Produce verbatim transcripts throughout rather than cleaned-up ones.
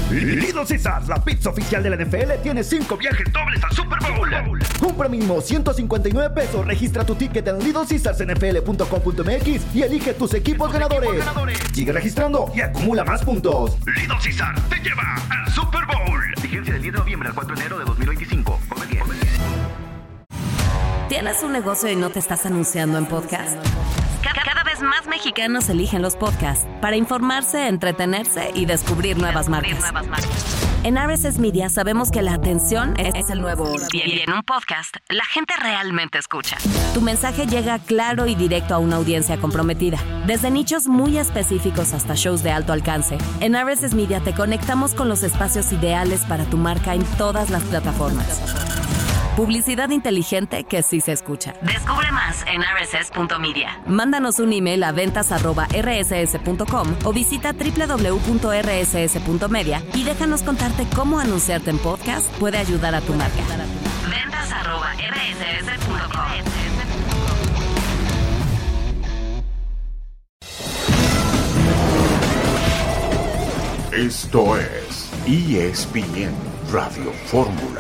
Little Caesars, la pizza oficial de la N F L, tiene cinco viajes dobles al Super Bowl. Compra mínimo ciento cincuenta y nueve pesos, registra tu ticket en little caesars n f l punto com punto m x y elige tus equipos ganadores. equipos ganadores. Sigue registrando y acumula más puntos. Little Caesars te lleva al Super Bowl. Vigencia del diez de noviembre al cuatro de enero de dos mil veinticinco. Come bien. ¿Tienes un negocio y no te estás anunciando en podcast? Cada vez más mexicanos eligen los podcasts para informarse, entretenerse y descubrir nuevas marcas. En R S S Media sabemos que la atención es el nuevo oro. Y en un podcast, la gente realmente escucha. Tu mensaje llega claro y directo a una audiencia comprometida. Desde nichos muy específicos hasta shows de alto alcance, en R S S Media te conectamos con los espacios ideales para tu marca en todas las plataformas. Publicidad inteligente que sí se escucha. Descubre más en r s s punto media. Mándanos un email a ventas arroba r s s punto com o visita doble u doble u doble u punto r s s punto media y déjanos contarte cómo anunciarte en podcast puede ayudar a tu marca. ventas arroba r s s punto com. Esto es E S P N Radio Fórmula.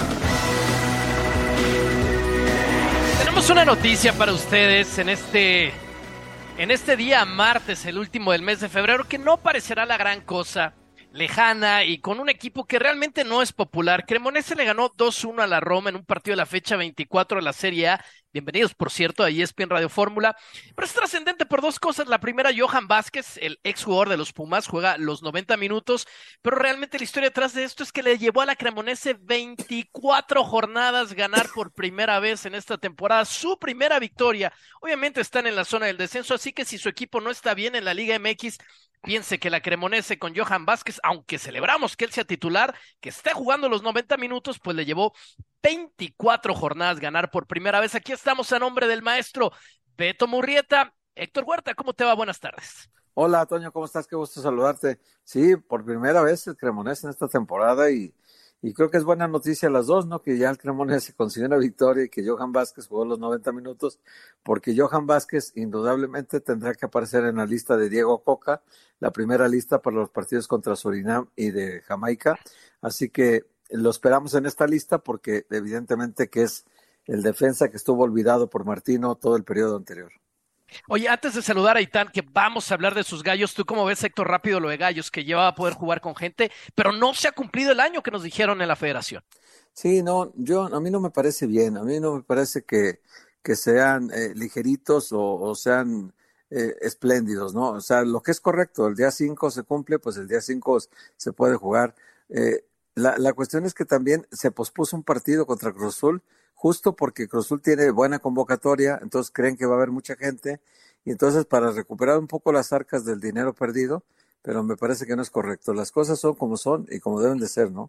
Tenemos una noticia para ustedes en este, en este día martes, el último del mes de febrero, que no parecerá la gran cosa, lejana y con un equipo que realmente no es popular. Cremonese le ganó dos uno a la Roma en un partido de la fecha veinticuatro de la Serie A. Bienvenidos, por cierto, a E S P N Radio Fórmula. Pero es trascendente por dos cosas. La primera, Johan Vázquez, el exjugador de los Pumas, juega los noventa minutos, pero realmente la historia detrás de esto es que le llevó a la Cremonese veinticuatro jornadas ganar por primera vez en esta temporada, su primera victoria. Obviamente están en la zona del descenso, así que si su equipo no está bien en la Liga M X, piense que la Cremonese con Johan Vázquez, aunque celebramos que él sea titular, que esté jugando los noventa minutos, pues le llevó veinticuatro jornadas ganar por primera vez. Aquí estamos a nombre del maestro Beto Murrieta. Héctor Huerta, ¿cómo te va? Buenas tardes. Hola, Toño, ¿cómo estás? Qué gusto saludarte. Sí, por primera vez el Cremonese en esta temporada y, y creo que es buena noticia las dos, ¿no? Que ya el Cremonese consiguió una victoria y que Johan Vázquez jugó los noventa minutos, porque Johan Vázquez indudablemente tendrá que aparecer en la lista de Diego Coca, la primera lista para los partidos contra Surinam y de Jamaica. Así que lo esperamos en esta lista porque evidentemente que es el defensa que estuvo olvidado por Martino todo el periodo anterior. Oye, antes de saludar a Itán, que vamos a hablar de sus gallos, ¿tú cómo ves, Héctor, rápido lo de gallos, que lleva a poder jugar con gente, pero no se ha cumplido el año que nos dijeron en la federación? Sí, no, yo a mí no me parece bien, a mí no me parece que, que sean eh, ligeritos o, o sean eh, espléndidos, ¿no? O sea, lo que es correcto, el día cinco se cumple, pues el día cinco se puede jugar. Eh, la, la cuestión es que también se pospuso un partido contra Cruz Azul, justo porque Cruz Azul tiene buena convocatoria, entonces creen que va a haber mucha gente, y entonces para recuperar un poco las arcas del dinero perdido, pero me parece que no es correcto. Las cosas son como son y como deben de ser, ¿no?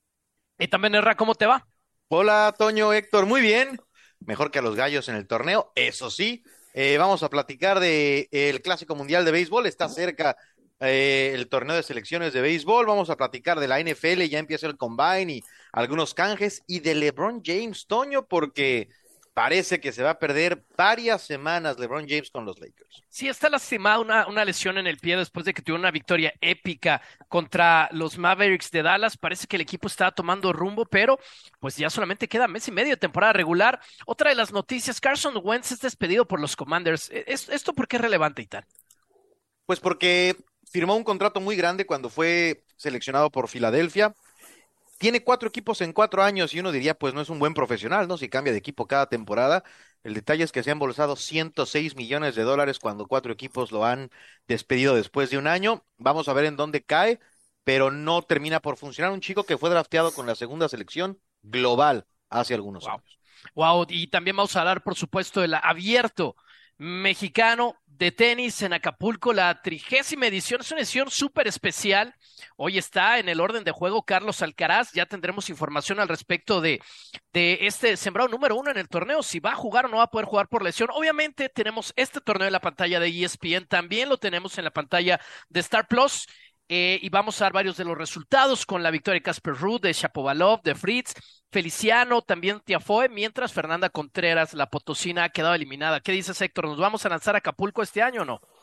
Y también, Erra, ¿cómo te va? Hola, Toño, Héctor, muy bien. Mejor que a los gallos en el torneo, eso sí. Eh, vamos a platicar de el Clásico Mundial de Béisbol, está cerca eh, el torneo de selecciones de béisbol. Vamos a platicar de la N F L, ya empieza el Combine y algunos canjes, y de LeBron James, Toño, porque parece que se va a perder varias semanas LeBron James con los Lakers. Sí, está lastimado, una, una lesión en el pie después de que tuvo una victoria épica contra los Mavericks de Dallas. Parece que el equipo estaba tomando rumbo, pero pues ya solamente queda mes y medio de temporada regular. Otra de las noticias, Carson Wentz es despedido por los Commanders. ¿Es, ¿Esto por qué es relevante, Itán? Pues porque firmó un contrato muy grande cuando fue seleccionado por Filadelfia. Tiene cuatro equipos en cuatro años y uno diría, pues no es un buen profesional, ¿no? Si cambia de equipo cada temporada. El detalle es que se han embolsado ciento seis millones de dólares cuando cuatro equipos lo han despedido después de un año. Vamos a ver en dónde cae, pero no termina por funcionar. Un chico que fue drafteado con la segunda selección global hace algunos wow. años. Wow, y también vamos a hablar, por supuesto, del abierto mexicano de tenis en Acapulco, la trigésima edición. Es una edición súper especial. Hoy está en el orden de juego Carlos Alcaraz. Ya tendremos información al respecto de, de este sembrado número uno en el torneo, si va a jugar o no va a poder jugar por lesión. Obviamente tenemos este torneo en la pantalla de E S P N, también lo tenemos en la pantalla de Star Plus. Eh, y vamos a dar varios de los resultados con la victoria de Casper Ruud, de Shapovalov, de Fritz, Feliciano, también Tiafoe, mientras Fernanda Contreras, la potosina, ha quedado eliminada. ¿Qué dices, Héctor? ¿Nos vamos a lanzar a Acapulco este año o no?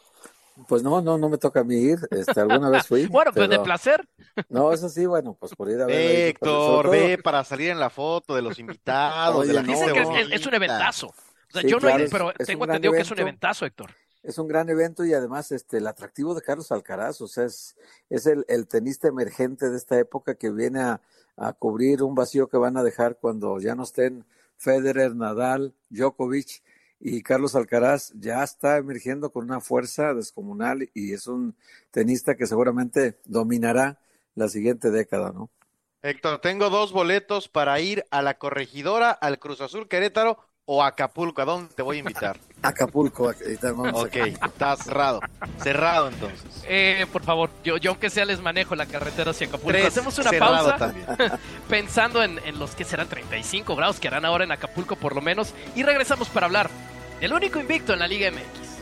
Pues no, no, no me toca a mí ir. Este, alguna vez fui. Bueno, pues pero... de placer. No, eso sí, bueno, pues por ir a ver. Ve, ahí, Héctor, todo... ve para salir en la foto de los invitados. Oye, de la no, Dicen gente que es, bonita. es un eventazo. O sea, Sí, yo no claro, he ido, pero es, es tengo un gran entendido que es un evento. eventazo, Héctor. Es un gran evento y además este el atractivo de Carlos Alcaraz, o sea, es, es el, el tenista emergente de esta época que viene a, a cubrir un vacío que van a dejar cuando ya no estén Federer, Nadal, Djokovic, y Carlos Alcaraz ya está emergiendo con una fuerza descomunal y es un tenista que seguramente dominará la siguiente década, ¿no? Héctor, tengo dos boletos para ir a la Corregidora, al Cruz Azul Querétaro o a Acapulco. ¿A dónde te voy a invitar? Acapulco. Ok, está cerrado. Cerrado entonces. Eh, por favor, yo, yo aunque sea les manejo la carretera hacia Acapulco. Tres, Hacemos una cerrado pausa también. pensando en, en los que serán treinta y cinco grados que harán ahora en Acapulco por lo menos y regresamos para hablar del único invicto en la Liga M X.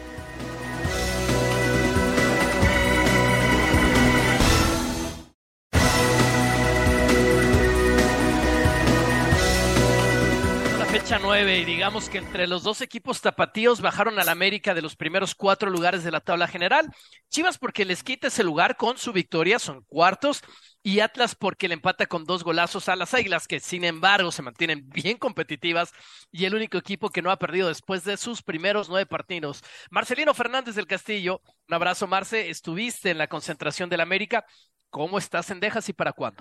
Fecha nueve y digamos que entre los dos equipos tapatíos bajaron al América de los primeros cuatro lugares de la tabla general. Chivas porque les quita ese lugar con su victoria, son cuartos, y Atlas porque le empata con dos golazos a las Águilas, que sin embargo se mantienen bien competitivas y el único equipo que no ha perdido después de sus primeros nueve partidos. Marcelino Fernández del Castillo, un abrazo Marce, estuviste en la concentración del América, ¿cómo estás, Cendejas, y para cuándo?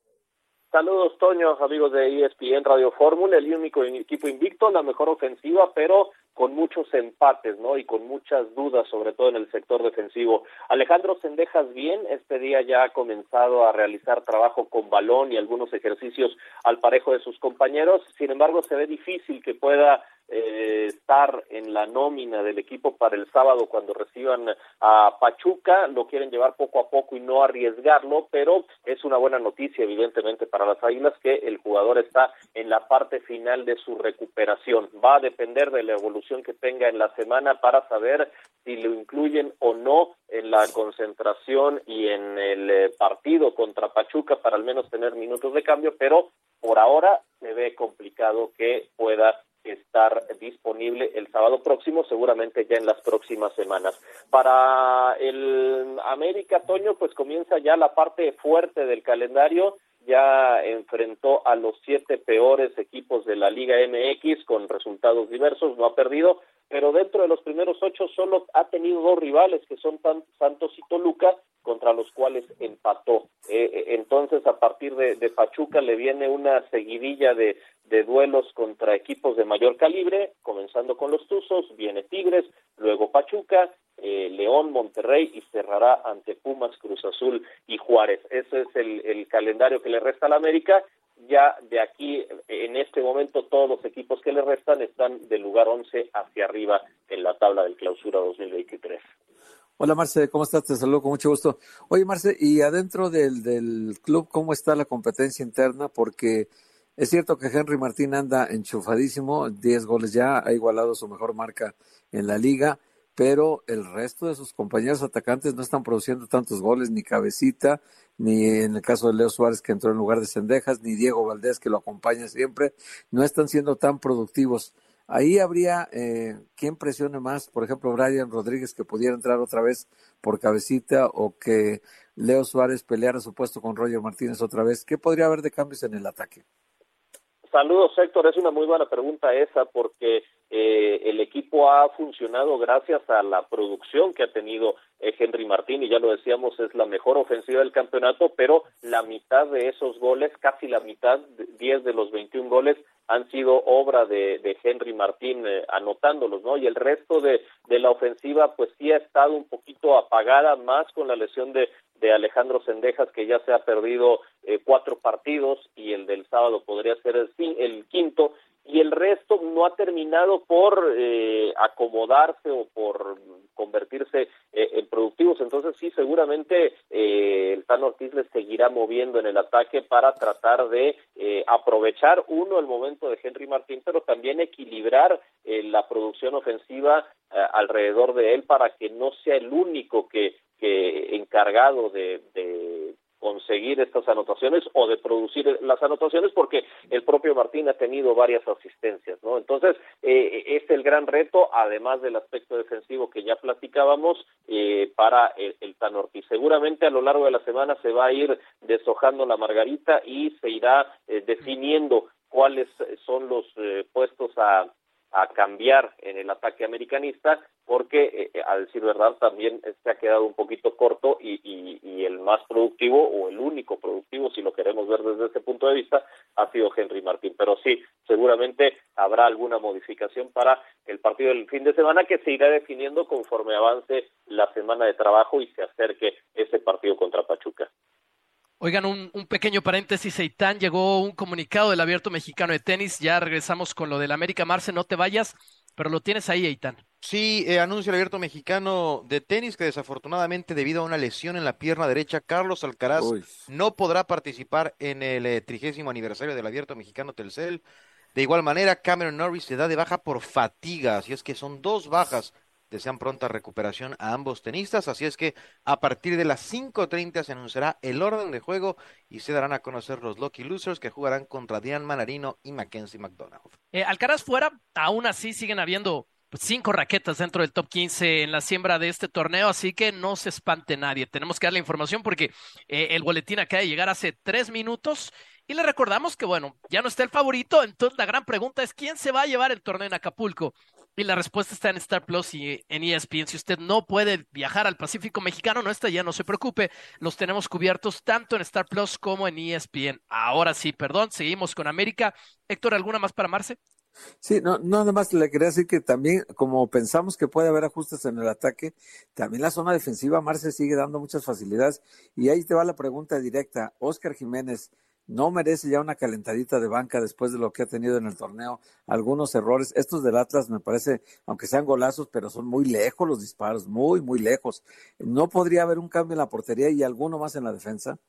Saludos, Toño, amigos de E S P N Radio Fórmula, el único equipo invicto, la mejor ofensiva, pero con muchos empates, ¿no? Y con muchas dudas, sobre todo en el sector defensivo. Alejandro Cendejas bien, este día ya ha comenzado a realizar trabajo con balón y algunos ejercicios al parejo de sus compañeros, sin embargo se ve difícil que pueda eh, estar en la nómina del equipo para el sábado cuando reciban a Pachuca, lo quieren llevar poco a poco y no arriesgarlo, pero es una buena noticia evidentemente para las Águilas que el jugador está en la parte final de su recuperación. Va a depender de la evolución que tenga en la semana para saber si lo incluyen o no en la concentración y en el eh, partido contra Pachuca para al menos tener minutos de cambio, pero por ahora se ve complicado que pueda estar disponible el sábado próximo, seguramente ya en las próximas semanas. Para el América, Toño, pues comienza ya la parte fuerte del calendario, ya enfrentó a los siete peores equipos de la Liga M X con resultados diversos, no ha perdido, pero dentro de los primeros ocho solo ha tenido dos rivales que son Santos y Toluca, contra los cuales empató. Eh, entonces, a partir de, de Pachuca le viene una seguidilla de, de duelos contra equipos de mayor calibre, comenzando con los Tuzos, viene Tigres, luego Pachuca, eh, León, Monterrey y cerrará ante Pumas, Cruz Azul y Juárez. Ese es el, el calendario que le resta a la América. Ya de aquí, en este momento, todos los equipos que le restan están del lugar once hacia arriba en la tabla del Clausura dos mil veintitrés. Hola Marce, ¿cómo estás? Te saludo con mucho gusto. Oye Marce, y adentro del, del club, ¿cómo está la competencia interna? Porque es cierto que Henry Martín anda enchufadísimo, diez goles ya, ha igualado su mejor marca en la liga, pero el resto de sus compañeros atacantes no están produciendo tantos goles, ni Cabecita, ni en el caso de Leo Suárez que entró en lugar de Cendejas, ni Diego Valdés que lo acompaña siempre, no están siendo tan productivos. Ahí habría eh, quien presione más, por ejemplo, Brian Rodríguez, que pudiera entrar otra vez por Cabecita, o que Leo Suárez peleara su puesto con Roger Martínez otra vez. ¿Qué podría haber de cambios en el ataque? Saludos, Héctor. Es una muy buena pregunta esa, porque eh, el equipo ha funcionado gracias a la producción que ha tenido eh, Henry Martín, y ya lo decíamos, es la mejor ofensiva del campeonato, pero la mitad de esos goles, casi la mitad, diez de los veintiún goles, han sido obra de, de Henry Martín eh, anotándolos, ¿no? Y el resto de, de la ofensiva, pues sí ha estado un poquito apagada, más con la lesión de, de Alejandro Cendejas, que ya se ha perdido eh, cuatro partidos, y el del sábado podría ser el, el quinto, y el resto no ha terminado por eh, acomodarse o por convertirse eh, en productivos. Entonces sí, seguramente eh, el Tano Ortiz les seguirá moviendo en el ataque para tratar de eh, aprovechar, uno, el momento de Henry Martín, pero también equilibrar eh, la producción ofensiva eh, alrededor de él, para que no sea el único que, que encargado de, de conseguir estas anotaciones o de producir las anotaciones, porque el propio Martín ha tenido varias asistencias, ¿no? Entonces, eh, es el gran reto, además del aspecto defensivo que ya platicábamos, eh, para el, el Tan Ortiz. Seguramente a lo largo de la semana se va a ir deshojando la margarita y se irá eh, definiendo cuáles son los eh, puestos a a cambiar en el ataque americanista, porque eh, a decir verdad también se ha quedado un poquito corto y, y, y el más productivo o el único productivo, si lo queremos ver desde ese punto de vista, ha sido Henry Martín. Pero sí, seguramente habrá alguna modificación para el partido del fin de semana que se irá definiendo conforme avance la semana de trabajo y se acerque ese partido contra Pachuca. Oigan, un, un pequeño paréntesis, Eitan, llegó un comunicado del Abierto Mexicano de Tenis, ya regresamos con lo del América. Marce, no te vayas, pero lo tienes ahí, Eitan. Sí, eh, anuncia el Abierto Mexicano de Tenis que desafortunadamente debido a una lesión en la pierna derecha, Carlos Alcaraz Uy. no podrá participar en el eh, trigésimo aniversario del Abierto Mexicano Telcel. De igual manera, Cameron Norrie se da de baja por fatiga, así es que son dos bajas. Desean pronta recuperación a ambos tenistas, así es que a partir de las cinco treinta se anunciará el orden de juego y se darán a conocer los Lucky Losers que jugarán contra Diane Manarino y Mackenzie McDonald. Eh, Alcaraz fuera, aún así siguen habiendo pues, cinco raquetas dentro del top quince en la siembra de este torneo, así que no se espante nadie. Tenemos que dar la información porque eh, el boletín acaba de llegar hace tres minutos y le recordamos que, bueno, ya no está el favorito, entonces la gran pregunta es ¿quién se va a llevar el torneo en Acapulco? Y la respuesta está en Star Plus y en E S P N. Si usted no puede viajar al Pacífico Mexicano, no está ya, no se preocupe. Los tenemos cubiertos tanto en Star Plus como en E S P N. Ahora sí, perdón, seguimos con América. Héctor, ¿alguna más para Marce? Sí, no, no, nada más le quería decir que también, como pensamos que puede haber ajustes en el ataque, también la zona defensiva, Marce sigue dando muchas facilidades. Y ahí te va la pregunta directa. Óscar Jiménez, ¿no merece ya una calentadita de banca después de lo que ha tenido en el torneo? Algunos errores, estos del Atlas me parece, aunque sean golazos, pero son muy lejos los disparos, muy, muy lejos. ¿No podría haber un cambio en la portería y alguno más en la defensa?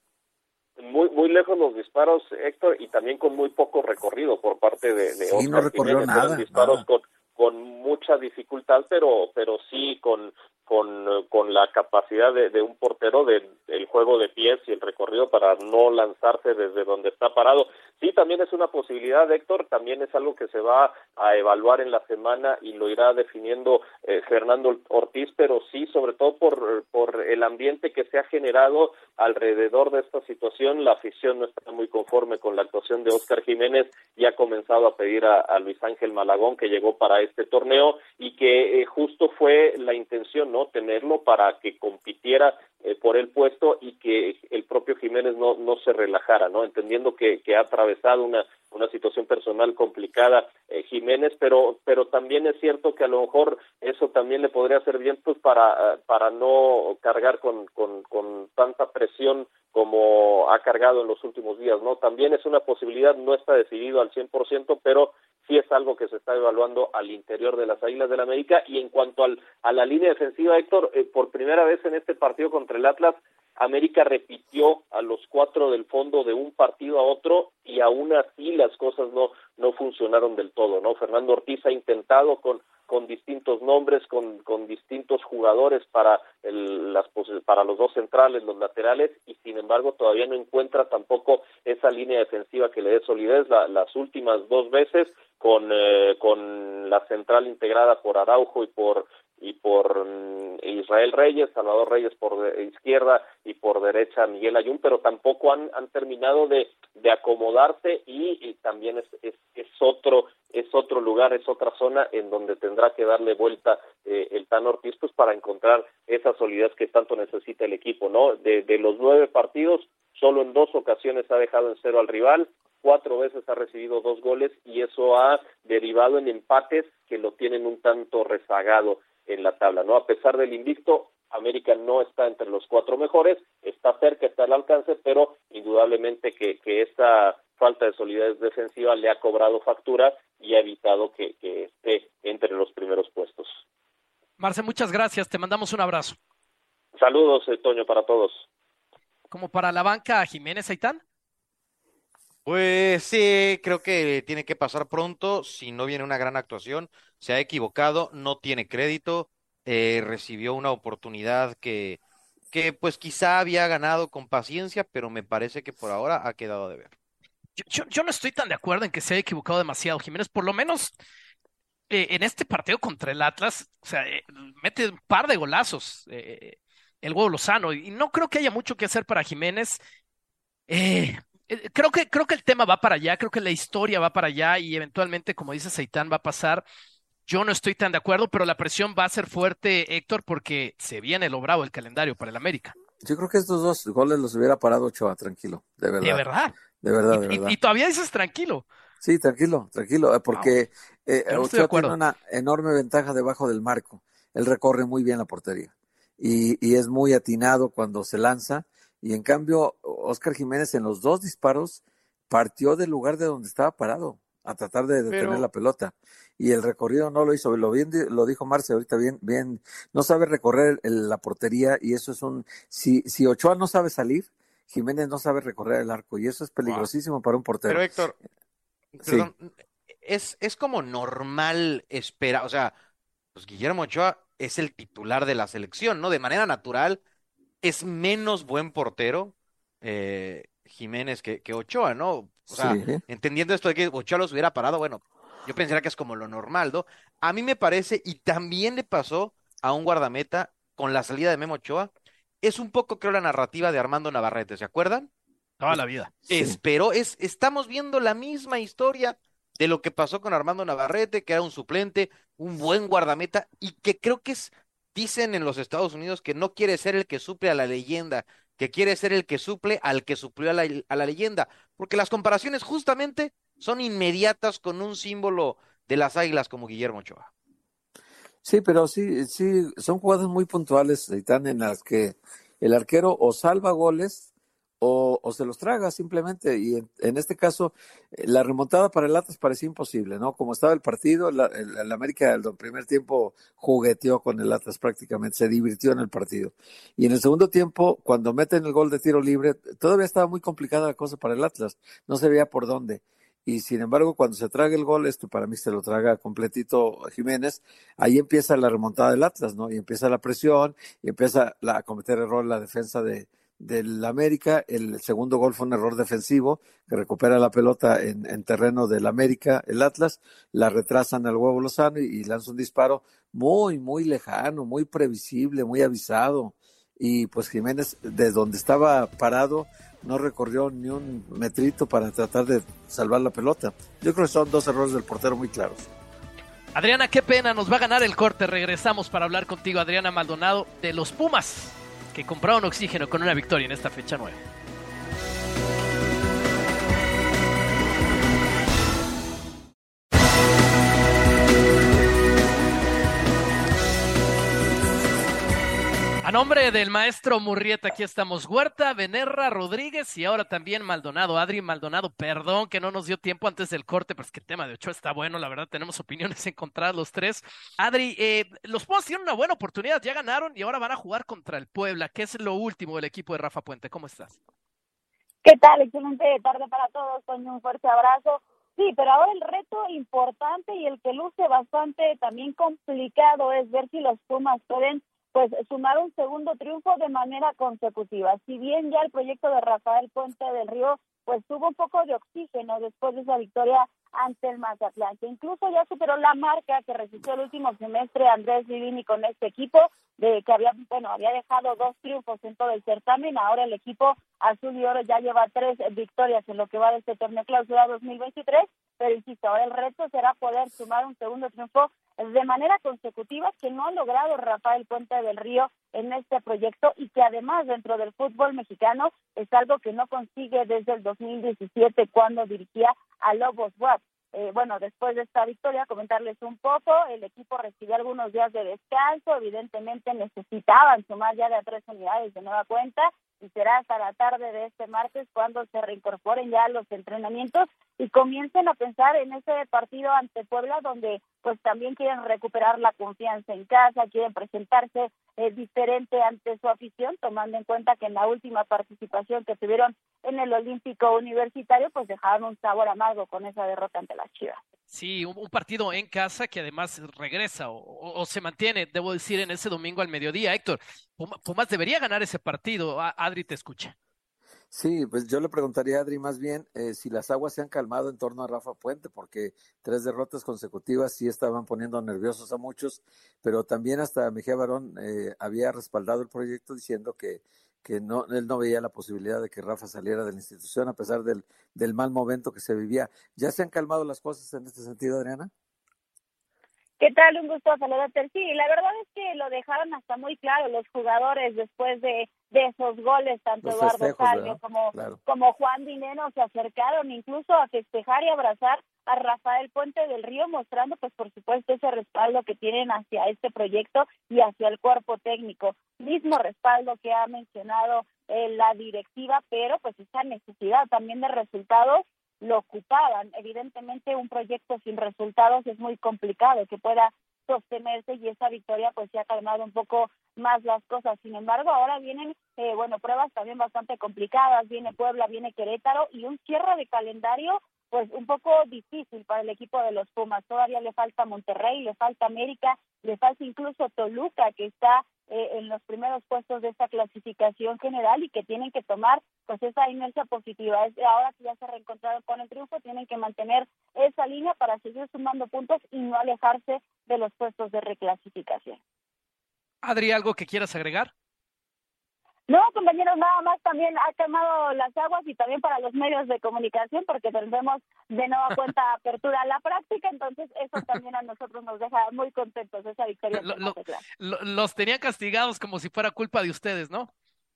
Muy muy lejos los disparos, Héctor, y también con muy poco recorrido por parte de, de Sí, Óscar no recorrió Jiménez. nada, disparos nada. con con mucha dificultad, pero pero sí con con, con la capacidad de, de un portero de el juego de pies y el recorrido para no lanzarse desde donde está parado. Sí, también es una posibilidad, Héctor, también es algo que se va a evaluar en la semana y lo irá definiendo eh, Fernando Ortiz, pero sí, sobre todo por, por el ambiente que se ha generado alrededor de esta situación. La afición no está muy conforme con la actuación de Óscar Jiménez y ha comenzado a pedir a, a Luis Ángel Malagón, que llegó para este torneo y que eh, justo fue la intención, ¿no? Tenerlo para que compitiera eh, por el puesto y que el propio Jiménez no no se relajara, ¿no? Entendiendo que, que ha atravesado una una situación personal complicada eh, Jiménez, pero pero también es cierto que a lo mejor eso también le podría hacer bien pues para uh, para no cargar con con con tanta presión como ha cargado en los últimos días, ¿no? También es una posibilidad, no está decidido al cien por ciento, pero sí es algo que se está evaluando al interior de las Águilas del América. Y en cuanto al, a la línea defensiva, Héctor, eh, por primera vez en este partido contra el Atlas, América repitió a los cuatro del fondo de un partido a otro y aún así las cosas no no funcionaron del todo, ¿no? Fernando Ortiz ha intentado con con distintos nombres, con con distintos jugadores para el, las para los dos centrales, los laterales, y sin embargo todavía no encuentra tampoco esa línea defensiva que le dé solidez. La, las últimas dos veces con eh, con la central integrada por Araujo y por y por um, Israel Reyes, Salvador Reyes por de, izquierda y por derecha Miguel Ayun, pero tampoco han, han terminado de, de acomodarse y, y también es, es, es otro es otro lugar, es otra zona en donde tendrá que darle vuelta eh, el Tan Ortiz pues para encontrar esa solidez que tanto necesita el equipo, ¿no? De, de los nueve partidos, solo en dos ocasiones ha dejado en cero al rival, cuatro veces ha recibido dos goles y eso ha derivado en empates que lo tienen un tanto rezagado en la tabla, ¿no? A pesar del invicto, América no está entre los cuatro mejores, está cerca, está al alcance, pero indudablemente que, que esta falta de solidez defensiva le ha cobrado factura y ha evitado que, que esté entre los primeros puestos. Marce, muchas gracias, te mandamos un abrazo. Saludos, eh, Toño, para todos. Como para la banca, Jiménez, Aitán. Pues sí, creo que tiene que pasar pronto, si no viene una gran actuación, se ha equivocado, no tiene crédito, eh, recibió una oportunidad que que pues quizá había ganado con paciencia, pero me parece que por ahora ha quedado de ver. Yo, yo, yo no estoy tan de acuerdo en que se haya equivocado demasiado, Jiménez. Por lo menos eh, en este partido contra el Atlas, o sea, eh, mete un par de golazos eh, el huevo Lozano, y no creo que haya mucho que hacer para Jiménez. Eh, eh, creo que, creo que el tema va para allá, creo que la historia va para allá y eventualmente, como dice Seitán, va a pasar. Yo no estoy tan de acuerdo, pero la presión va a ser fuerte, Héctor, porque se viene lo bravo el calendario para el América. Yo creo que estos dos goles los hubiera parado Ochoa, tranquilo, de De verdad, verdad. de verdad, Y, de y- verdad. y todavía dices tranquilo. Sí, tranquilo, tranquilo, eh, Wow. porque eh, Yo no estoy de Ochoa tiene acuerdo. una enorme ventaja debajo del marco. Él recorre muy bien la portería y, y es muy atinado cuando se lanza. Y en cambio, Oscar Jiménez en los dos disparos partió del lugar de donde estaba parado a tratar de detener Pero la pelota. Y el recorrido no lo hizo. Lo, bien, lo dijo Marce ahorita bien, bien. No sabe recorrer el- la portería y eso es un... Si, si Ochoa no sabe salir, Jiménez no sabe recorrer el arco y eso es wow. peligrosísimo para un Pero portero. Héctor, Sí. perdón, es, es como normal esperar, o sea, pues Guillermo Ochoa es el titular de la selección, ¿no? De manera natural, es menos buen portero eh, Jiménez que, que Ochoa, ¿no? O sea, Sí, entendiendo esto de que Ochoa los hubiera parado, bueno, yo pensaría que es como lo normal, ¿no? A mí me parece, y también le pasó a un guardameta con la salida de Memo Ochoa, es un poco, creo, la narrativa de Armando Navarrete, ¿se acuerdan? Toda la vida. sí. Esperó, es, estamos viendo la misma historia de lo que pasó con Armando Navarrete, que era un suplente, un buen guardameta, y que creo que es, dicen en los Estados Unidos que no quiere ser el que suple a la leyenda, que quiere ser el que suple al que suplió a la, a la leyenda, porque las comparaciones justamente son inmediatas con un símbolo de las Águilas como Guillermo Ochoa. Sí, pero sí, sí, son jugadas muy puntuales, Aitán, en las que el arquero o salva goles o, o se los traga simplemente. Y en, en este caso, eh, la remontada para el Atlas parecía imposible, ¿no? Como estaba el partido, la, el, el América el primer tiempo jugueteó con el Atlas prácticamente, se divirtió en el partido. Y en el segundo tiempo, cuando meten el gol de tiro libre, todavía estaba muy complicada la cosa para el Atlas, no se veía por dónde. Y sin embargo, cuando se traga el gol, esto para mí se lo traga completito Jiménez, ahí empieza la remontada del Atlas, ¿no? Y empieza la presión, y empieza la, a cometer error la defensa de, del América. El segundo gol fue un error defensivo, que recupera la pelota en, en terreno del América, el Atlas, la retrasan al huevo Lozano y, y lanza un disparo muy, muy lejano, muy previsible, muy avisado. Y pues Jiménez, de donde estaba parado, no recorrió ni un metrito para tratar de salvar la pelota. Yo creo que son dos errores del portero muy claros. Adriana, qué pena, nos va a ganar el corte. Regresamos para hablar contigo, Adriana Maldonado, de los Pumas, que compraron oxígeno con una victoria en esta fecha nueve. A nombre del maestro Murrieta, aquí estamos Huerta, Benerra, Rodríguez y ahora también Maldonado. Adri Maldonado, perdón que no nos dio tiempo antes del corte, pero es que el tema de Ochoa está bueno, la verdad tenemos opiniones encontradas los tres. Adri, eh, los Pumas tienen una buena oportunidad, ya ganaron y ahora van a jugar contra el Puebla, que es lo último del equipo de Rafa Puente. ¿Cómo estás? ¿Qué tal? Excelente tarde para todos, Toño, un fuerte abrazo. Sí, pero ahora el reto importante y el que luce bastante también complicado es ver si los Pumas pueden pues sumar un segundo triunfo de manera consecutiva. Si bien ya el proyecto de Rafael Puente del Río pues tuvo un poco de oxígeno después de esa victoria ante el Mazatlán, que incluso ya superó la marca que registró el último semestre Andrés Livini con este equipo, de que había, bueno, había dejado dos triunfos en todo el certamen. Ahora el equipo azul y oro ya lleva tres victorias en lo que va de este torneo clausura dos mil veintitrés, pero insisto, ahora el reto será poder sumar un segundo triunfo de manera consecutiva, que no ha logrado Rafael Puente del Río en este proyecto y que además dentro del fútbol mexicano es algo que no consigue desde el dos mil diecisiete cuando dirigía a Lobos W A P. Eh, bueno, después de esta victoria, comentarles un poco, el equipo recibió algunos días de descanso, evidentemente necesitaban sumar ya de a tres unidades de nueva cuenta y será hasta la tarde de este martes cuando se reincorporen ya los entrenamientos y comiencen a pensar en ese partido ante Puebla, donde pues también quieren recuperar la confianza en casa, quieren presentarse eh, diferente ante su afición, tomando en cuenta que en la última participación que tuvieron en el Olímpico Universitario, pues dejaron un sabor amargo con esa derrota ante las Chivas. Sí, un, un partido en casa que además regresa o, o, o se mantiene, debo decir, en ese domingo al mediodía. Héctor, Puma- Pumas debería ganar ese partido. A- Adri te escucha. Sí, pues yo le preguntaría a Adri más bien eh, si las aguas se han calmado en torno a Rafa Puente, porque tres derrotas consecutivas sí estaban poniendo nerviosos a muchos, pero también hasta Mejía Barón eh, había respaldado el proyecto diciendo que, que no, él no veía la posibilidad de que Rafa saliera de la institución a pesar del, del mal momento que se vivía. ¿Ya se han calmado las cosas en este sentido, Adriana? ¿Qué tal? Un gusto saludarte. Sí, la verdad es que lo dejaron hasta muy claro los jugadores después de, de esos goles, tanto Los Eduardo festejos, Salvio ¿verdad? como, Claro. como Juan Dineno se acercaron incluso a festejar y abrazar a Rafael Puente del Río, mostrando pues por supuesto ese respaldo que tienen hacia este proyecto y hacia el cuerpo técnico. Mismo respaldo que ha mencionado eh, la directiva, pero pues esa necesidad también de resultados lo ocupaban. Evidentemente un proyecto sin resultados es muy complicado que pueda sostenerse y esa victoria pues se ha calmado un poco más las cosas. Sin embargo, ahora vienen eh, bueno pruebas también bastante complicadas, viene Puebla, viene Querétaro y un cierre de calendario pues un poco difícil para el equipo de los Pumas. Todavía le falta Monterrey, le falta América, le falta incluso Toluca, que está eh, en los primeros puestos de esta clasificación general y que tienen que tomar pues esa inercia positiva. Es, ahora que ya se reencontraron con el triunfo, tienen que mantener esa línea para seguir sumando puntos y no alejarse de los puestos de reclasificación. Adri, ¿algo que quieras agregar? No, compañeros, nada más también ha calmado las aguas y también para los medios de comunicación porque tendremos de nueva cuenta apertura a la práctica, entonces eso también a nosotros nos deja muy contentos, esa victoria. Lo- lo- lo- los tenían castigados como si fuera culpa de ustedes, ¿no?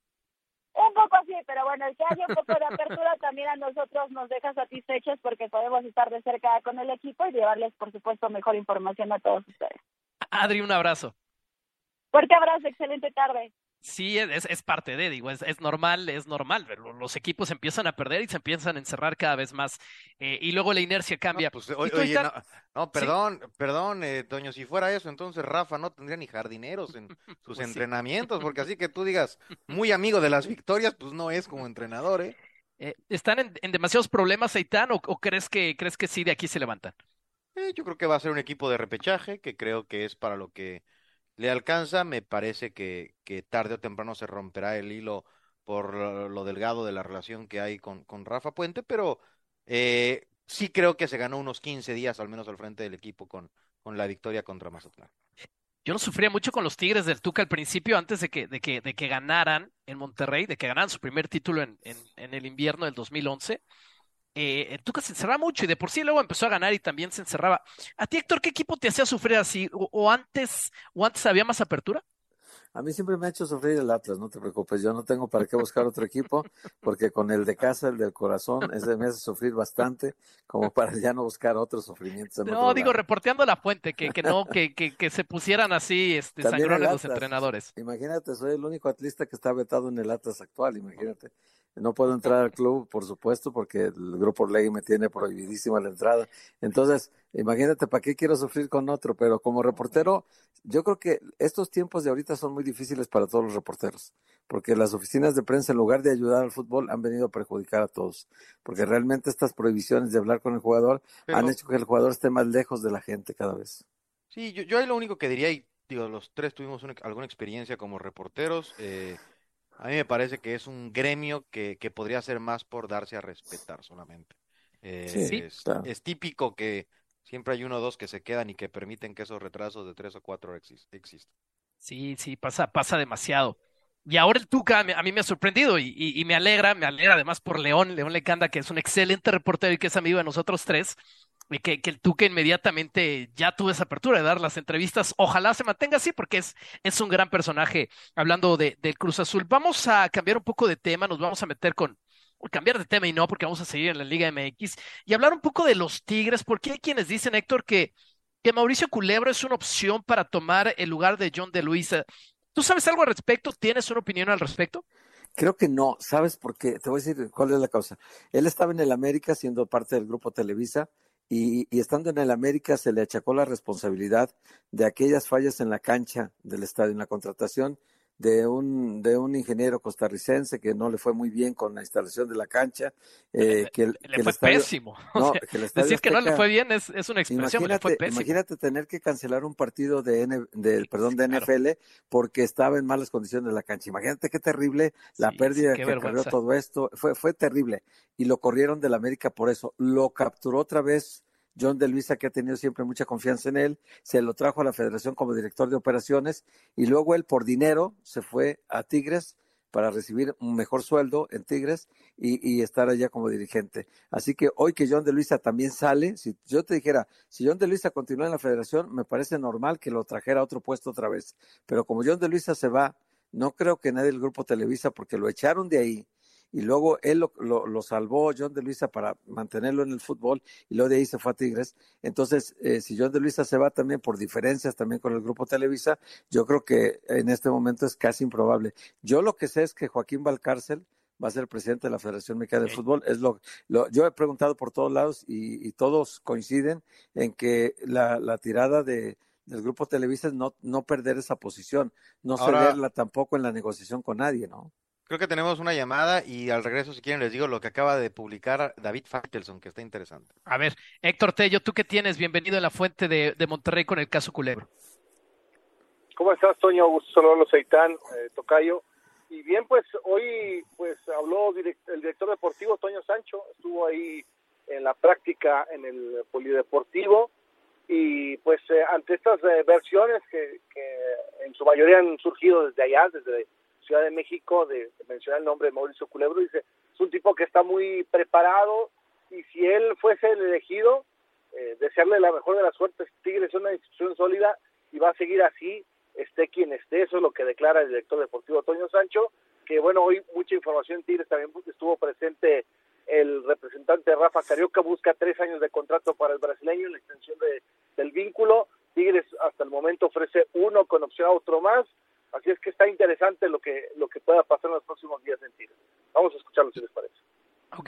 Un poco así, pero bueno, el que haya un poco de apertura también a nosotros nos deja satisfechos porque podemos estar de cerca con el equipo y llevarles, por supuesto, mejor información a todos ustedes. Adri, un abrazo. Fuerte abrazo, excelente tarde. Sí, es, es parte de, digo, es, es normal, es normal. Lo- Los equipos empiezan a perder y se empiezan a encerrar cada vez más. eh, y luego la inercia cambia. No, pues, Y o- tú, oye, Itán, no, no, perdón, perdón, eh, Toño, si fuera eso, entonces Rafa no tendría ni jardineros en sus Pues sí. entrenamientos, porque así que tú digas, muy amigo de las victorias, pues no es como entrenador, ¿eh? eh, ¿están en, en demasiados problemas, Aitán, o, o crees que crees que sí de aquí se levantan? Eh, yo creo que va a ser un equipo de repechaje, que creo que es para lo que le alcanza. Me parece que, que tarde o temprano se romperá el hilo por lo, lo delgado de la relación que hay con, con Rafa Puente, pero eh, sí creo que se ganó unos quince días al menos al frente del equipo con, con la victoria contra Mazatlán. Yo lo sufría mucho con los Tigres del Tuca al principio, antes de que, de que, de que ganaran en Monterrey, de que ganaran su primer título en, en, en el invierno del dos mil once. Eh, el Tuca se encerraba mucho y de por sí luego empezó a ganar y también se encerraba. ¿A ti, Héctor, qué equipo te hacía sufrir así? ¿O, o antes, o antes había más apertura? A mí siempre me ha hecho sufrir el Atlas, no te preocupes, yo no tengo para qué buscar otro equipo, porque con el de casa, el del corazón, ese me hace sufrir bastante, como para ya no buscar otros sufrimientos en No, otro digo, lado. reporteando la fuente, que, que no, que, que, que se pusieran así, este, También el sangrones los Atlas. entrenadores. Imagínate, soy el único atlista que está vetado en el Atlas actual, imagínate. No puedo entrar al club, por supuesto, porque el grupo ley me tiene prohibidísima la entrada. Entonces, imagínate, ¿para qué quiero sufrir con otro? Pero como reportero, yo creo que estos tiempos de ahorita son muy difíciles para todos los reporteros, porque las oficinas de prensa, en lugar de ayudar al fútbol, han venido a perjudicar a todos, porque realmente estas prohibiciones de hablar con el jugador Pero- han hecho que el jugador esté más lejos de la gente cada vez. Sí, yo, yo ahí lo único que diría, y digo, los tres tuvimos una- alguna experiencia como reporteros, eh, a mí me parece que es un gremio que, que podría hacer más por darse a respetar solamente. Eh, Sí, es, claro. es típico que siempre hay uno o dos que se quedan y que permiten que esos retrasos de tres o cuatro exis- existan. Sí, sí, pasa, pasa demasiado. Y ahora el Tuca a mí, a mí me ha sorprendido y, y, y me alegra, me alegra además por León, León Lecanda, que es un excelente reportero y que es amigo de nosotros tres, y que, que el Tuca inmediatamente ya tuvo esa apertura de dar las entrevistas. Ojalá se mantenga así porque es, es un gran personaje hablando de, del Cruz Azul. Vamos a cambiar un poco de tema, nos vamos a meter con, cambiar de tema y no, porque vamos a seguir en la Liga M X y hablar un poco de los Tigres, porque hay quienes dicen, Héctor, que, que Mauricio Culebro es una opción para tomar el lugar de John de Luisa. ¿Tú sabes algo al respecto? ¿Tienes una opinión al respecto? Creo que no, ¿sabes por qué? Te voy a decir cuál es la causa. Él estaba en el América siendo parte del grupo Televisa y, y estando en el América se le achacó la responsabilidad de aquellas fallas en la cancha del estadio, en la contratación de un de un ingeniero costarricense que no le fue muy bien con la instalación de la cancha. Eh, que el, le que el fue estadio, pésimo. no, O sea, que el estadio decir que no le Azteca, fue bien es, es una expresión, le fue Imagínate, pésimo. imagínate tener que cancelar un partido de, N, de perdón, de Claro. N F L porque estaba en malas condiciones la cancha. Imagínate qué terrible la Sí, pérdida sí, qué que acarreó vergüenza. todo esto. Fue, fue terrible. Y lo corrieron del América por eso. Lo capturó otra vez John de Luisa, que ha tenido siempre mucha confianza en él. Se lo trajo a la federación como director de operaciones. Y luego él, por dinero, se fue a Tigres para recibir un mejor sueldo en Tigres y, y estar allá como dirigente. Así que hoy que John de Luisa también sale, si yo te dijera, si John de Luisa continúa en la federación, me parece normal que lo trajera a otro puesto otra vez. Pero como John de Luisa se va, no creo que nadie del grupo Televisa, porque lo echaron de ahí, y luego él lo, lo, lo salvó John de Luisa para mantenerlo en el fútbol, y luego de ahí se fue a Tigres. Entonces, eh, si John de Luisa se va también por diferencias también con el grupo Televisa, yo creo que en este momento es casi improbable. Yo lo que sé es que Joaquín Valcárcel va a ser presidente de la Federación Mexicana de Sí. Fútbol. Es lo, lo, yo he preguntado por todos lados y, y todos coinciden en que la, la tirada de, del grupo Televisa es no, no perder esa posición, no Ahora- cederla tampoco en la negociación con nadie, ¿no? Creo que tenemos una llamada y al regreso, si quieren, les digo lo que acaba de publicar David Faitelson, que está interesante. A ver, Héctor Tello, ¿tú qué tienes? Bienvenido a la fuente de, de Monterrey con el caso Culebro. ¿Cómo estás, Toño? Gusto saludarlos, Seitán, eh, Tocayo. Y bien, pues hoy pues habló direct- el director deportivo, Toño Sancho, estuvo ahí en la práctica en el polideportivo y pues eh, ante estas eh, versiones que, que en su mayoría han surgido desde allá, desde Ciudad de México, de, de mencionar el nombre de Mauricio Culebro, dice, es un tipo que está muy preparado y si él fuese el elegido, eh, desearle la mejor de las suertes. Tigres es una institución sólida y va a seguir así, esté quien esté. Eso es lo que declara el director deportivo Toño Sancho, que bueno, hoy mucha información en Tigres, también estuvo presente el representante Rafa Carioca, busca tres años de contrato para el brasileño en la extensión de, del vínculo. Tigres hasta el momento ofrece uno con opción a otro más, así es que está interesante lo que lo que pueda pasar en los próximos días en Tigres. Vamos a escucharlo si les parece. Ok.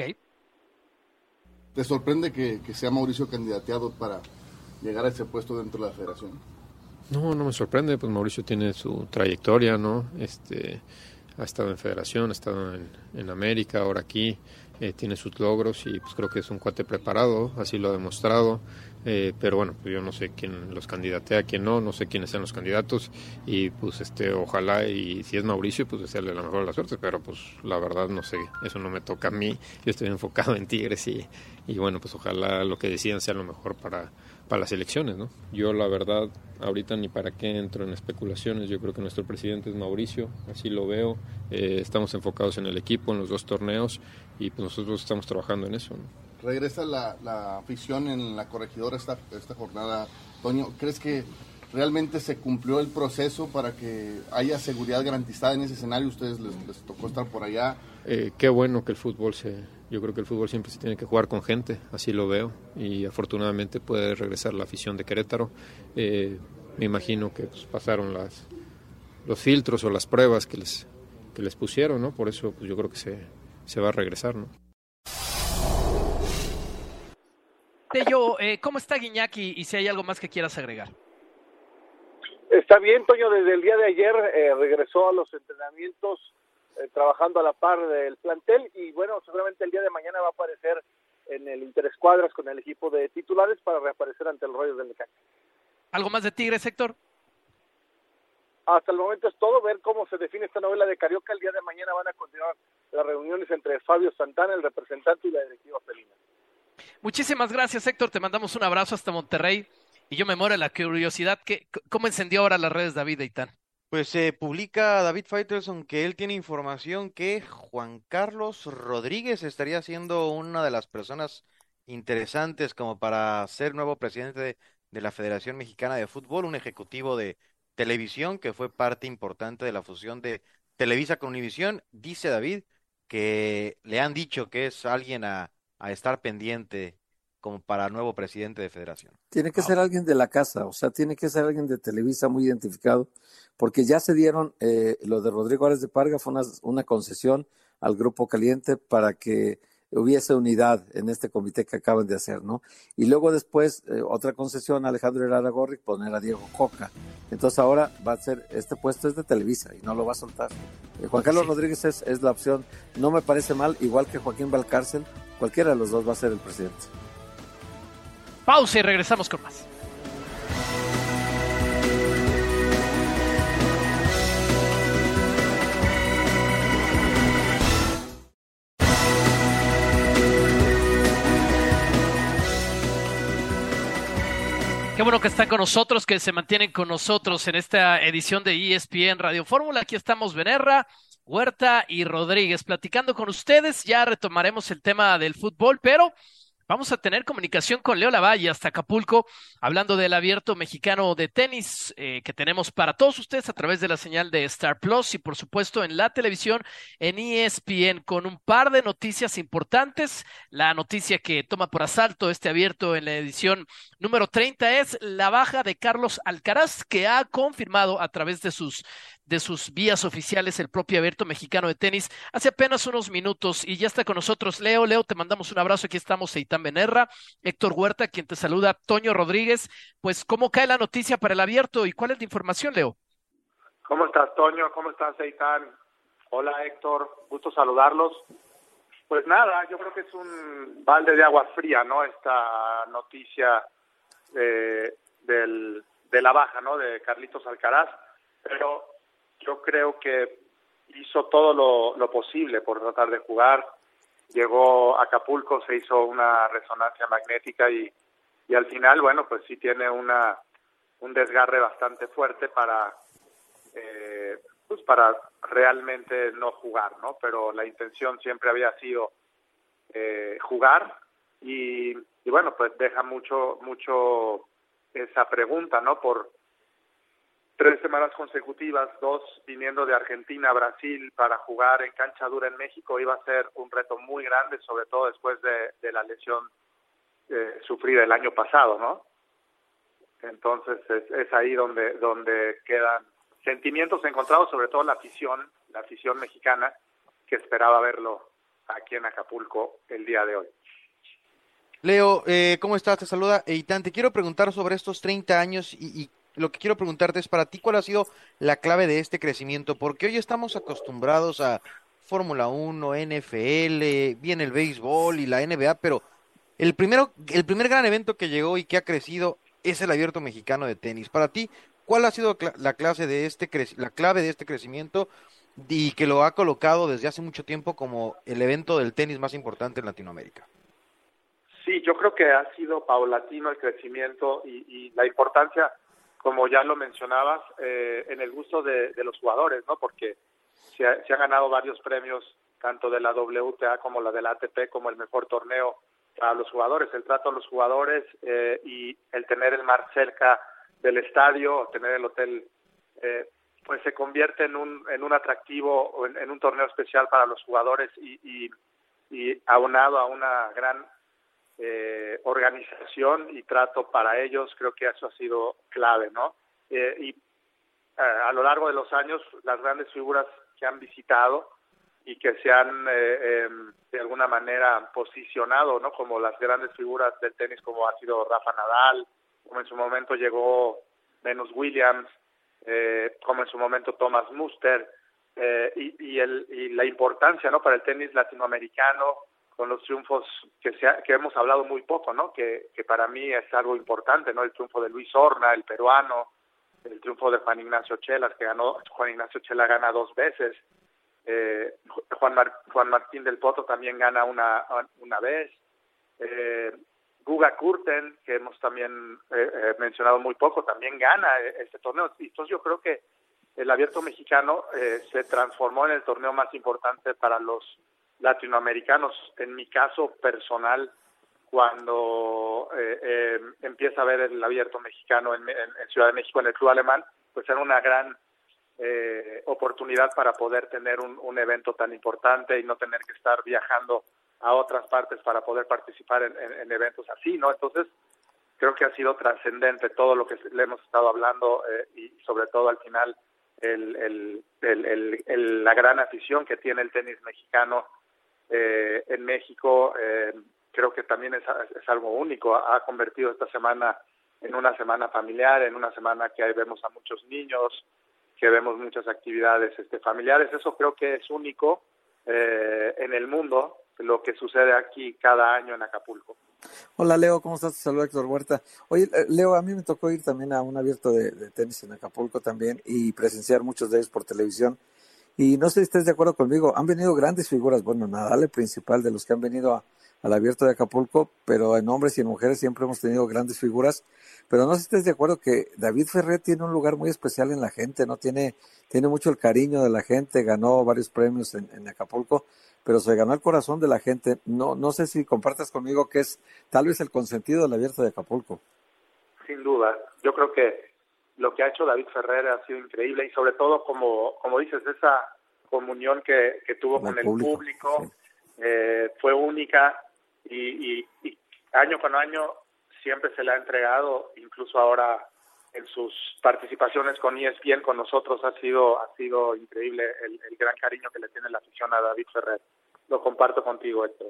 ¿Te sorprende que, que sea Mauricio candidateado para llegar a ese puesto dentro de la federación? No, no me sorprende, pues Mauricio tiene su trayectoria, ¿no? Este, ha estado en federación, ha estado en, en América, ahora aquí, eh, tiene sus logros y pues creo que es un cuate preparado, así lo ha demostrado, eh, pero bueno, pues yo no sé quién los candidatea, quién no, no sé quiénes sean los candidatos y pues este, ojalá y si es Mauricio, pues desearle la mejor de las suertes, pero pues la verdad no sé, eso no me toca a mí, yo estoy enfocado en Tigres y, y bueno, pues ojalá lo que decidan sea lo mejor para para las elecciones, ¿no? Yo la verdad ahorita ni para qué entro en especulaciones, yo creo que nuestro presidente es Mauricio, así lo veo, eh, estamos enfocados en el equipo, en los dos torneos y pues nosotros estamos trabajando en eso, ¿no? Regresa la, la afición en la corregidora esta, esta jornada, Toño, ¿crees que realmente se cumplió el proceso para que haya seguridad garantizada en ese escenario? Ustedes les, les tocó estar por allá. Eh, qué bueno que el fútbol se... Yo creo que el fútbol siempre se tiene que jugar con gente, así lo veo, y afortunadamente puede regresar la afición de Querétaro. Eh, me imagino que pues, pasaron las los filtros o las pruebas que les que les pusieron, ¿no? Por eso pues, yo creo que se, se va a regresar, ¿no? Tello, eh, ¿cómo está Guiñac y, y si hay algo más que quieras agregar? Está bien, Toño, desde el día de ayer eh, regresó a los entrenamientos eh, trabajando a la par del plantel y bueno, seguramente el día de mañana va a aparecer en el interescuadras con el equipo de titulares para reaparecer ante los Rayos del Necaxa. ¿Algo más de Tigres, Héctor? Hasta el momento es todo, ver cómo se define esta novela de Carioca. El día de mañana van a continuar las reuniones entre Fabio Santana, el representante, y la directiva felina. Muchísimas gracias, Héctor, te mandamos un abrazo hasta Monterrey y yo me muero de la curiosidad, que, ¿cómo encendió ahora las redes David Aitán? Pues se eh, publica David Faitelson que él tiene información que Juan Carlos Rodríguez estaría siendo una de las personas interesantes como para ser nuevo presidente de, de la Federación Mexicana de Fútbol, un ejecutivo de televisión que fue parte importante de la fusión de Televisa con Univisión. Dice David que le han dicho que es alguien a, a estar pendiente como para nuevo presidente de federación. Tiene que ser alguien de la casa, o sea, tiene que ser alguien de Televisa muy identificado, porque ya se dieron, eh, lo de Rodrigo Árez de Parga fue una, una concesión al Grupo Caliente para que hubiese unidad en este comité que acaban de hacer, ¿no? Y luego después, eh, otra concesión a Alejandro Irarrágorri, poner a Diego Coca. Entonces ahora va a ser, este puesto es de Televisa y no lo va a soltar. Eh, Juan Carlos sí. Rodríguez es, es la opción, no me parece mal, igual que Joaquín Valcárcel, cualquiera de los dos va a ser el presidente. Pausa y regresamos con más. Qué bueno que están con nosotros, que se mantienen con nosotros en esta edición de E S P N Radio Fórmula. Aquí estamos Benerra, Huerta y Rodríguez platicando con ustedes. Ya retomaremos el tema del fútbol, pero vamos a tener comunicación con Leo Lavalle hasta Acapulco, hablando del Abierto Mexicano de Tenis eh, que tenemos para todos ustedes a través de la señal de Star Plus y por supuesto en la televisión en E S P N con un par de noticias importantes. La noticia que toma por asalto este Abierto en la edición número treinta es la baja de Carlos Alcaraz, que ha confirmado a través de sus de sus vías oficiales el propio Abierto Mexicano de Tenis hace apenas unos minutos y ya está con nosotros Leo. Leo, te mandamos un abrazo. Aquí estamos Eitan Benerra, Héctor Huerta, quien te saluda, Toño Rodríguez. Pues, ¿cómo cae la noticia para el Abierto y cuál es la información, Leo? ¿Cómo estás, Toño? ¿Cómo estás, Eitan? Hola, Héctor. Gusto saludarlos. Pues nada, yo creo que es un balde de agua fría, ¿no? Esta noticia de, del, de la baja, ¿no? De Carlitos Alcaraz, pero yo creo que hizo todo lo, lo posible por tratar de jugar. Llegó a Acapulco, se hizo una resonancia magnética y, y al final, bueno, pues sí tiene una un desgarre bastante fuerte para eh, pues para realmente no jugar, ¿no? Pero la intención siempre había sido eh, jugar y, y bueno, pues deja mucho mucho esa pregunta, ¿no? Por tres semanas consecutivas, dos viniendo de Argentina a Brasil para jugar en cancha dura en México, iba a ser un reto muy grande, sobre todo después de, de la lesión eh, sufrida el año pasado, ¿no? Entonces es, es ahí donde donde quedan sentimientos encontrados, sobre todo la afición, la afición mexicana, que esperaba verlo aquí en Acapulco el día de hoy. Leo, eh, ¿cómo estás? Te saluda Eitan. Te quiero preguntar sobre estos treinta años y, y lo que quiero preguntarte es para ti, ¿cuál ha sido la clave de este crecimiento? Porque hoy estamos acostumbrados a Fórmula uno, N F L, viene el béisbol y la N B A, pero el primero, el primer gran evento que llegó y que ha crecido es el Abierto Mexicano de Tenis. Para ti, ¿cuál ha sido la clase de este cre- la clave de este crecimiento y que lo ha colocado desde hace mucho tiempo como el evento del tenis más importante en Latinoamérica? Sí, yo creo que ha sido paulatino el crecimiento y, y la importancia, como ya lo mencionabas, eh, en el gusto de, de los jugadores, ¿no? Porque se ha, se ha ganado varios premios, tanto de la W T A como la de la A T P, como el mejor torneo para los jugadores. El trato a los jugadores eh, y el tener el mar cerca del estadio, tener el hotel, eh, pues se convierte en un en un atractivo, o en, en un torneo especial para los jugadores y, y, y aunado a una gran Eh, organización y trato para ellos, creo que eso ha sido clave, ¿no? Eh, y eh, a lo largo de los años, las grandes figuras que han visitado y que se han eh, eh, de alguna manera posicionado, ¿no? Como las grandes figuras del tenis, como ha sido Rafa Nadal, como en su momento llegó Venus Williams, eh, como en su momento Thomas Muster, eh, y, y, el, y la importancia, ¿no? Para el tenis latinoamericano, con los triunfos que se ha, que hemos hablado muy poco, ¿no? Que, que para mí es algo importante, ¿no? El triunfo de Luis Horna, el peruano, el triunfo de Juan Ignacio Chelas, que ganó, Juan Ignacio Chela gana dos veces, eh, Juan, Mar, Juan Martín del Potro también gana una, una vez, eh, Guga Kurten, que hemos también eh, eh, mencionado muy poco, también gana este torneo. Entonces yo creo que el Abierto Mexicano eh, se transformó en el torneo más importante para los latinoamericanos. En mi caso personal, cuando eh, eh, empieza a ver el Abierto Mexicano en, en, en Ciudad de México, en el Club Alemán, pues era una gran eh, oportunidad para poder tener un, un evento tan importante y no tener que estar viajando a otras partes para poder participar en, en, en eventos así, ¿no? Entonces, creo que ha sido trascendente todo lo que le hemos estado hablando eh, y sobre todo al final el, el, el, el, el, la gran afición que tiene el tenis mexicano eh, en México. Eh, creo que también es, es algo único. Ha convertido esta semana en una semana familiar, en una semana que ahí vemos a muchos niños, que vemos muchas actividades este, familiares. Eso creo que es único eh, en el mundo, lo que sucede aquí cada año en Acapulco. Hola Leo, ¿cómo estás? Te saluda Héctor Huerta. Oye, Leo, a mí me tocó ir también a un abierto de, de tenis en Acapulco también y presenciar muchos de ellos por televisión. Y no sé si estés de acuerdo conmigo, han venido grandes figuras, bueno, Nadal el principal de los que han venido a, al abierto de Acapulco, pero en hombres y en mujeres siempre hemos tenido grandes figuras. Pero no sé si estés de acuerdo que David Ferrer tiene un lugar muy especial en la gente, ¿no? Tiene, tiene mucho el cariño de la gente, ganó varios premios en, en Acapulco, pero se ganó el corazón de la gente. No, no sé si compartas conmigo que es tal vez el consentido del abierto de Acapulco. Sin duda, yo creo que lo que ha hecho David Ferrer ha sido increíble y sobre todo, como, como dices, esa comunión que, que tuvo con, con el público, público sí. eh, fue única y, y, y año con año siempre se le ha entregado, incluso ahora en sus participaciones con E S P N con nosotros ha sido ha sido increíble el, el gran cariño que le tiene la afición a David Ferrer. Lo comparto contigo, Héctor.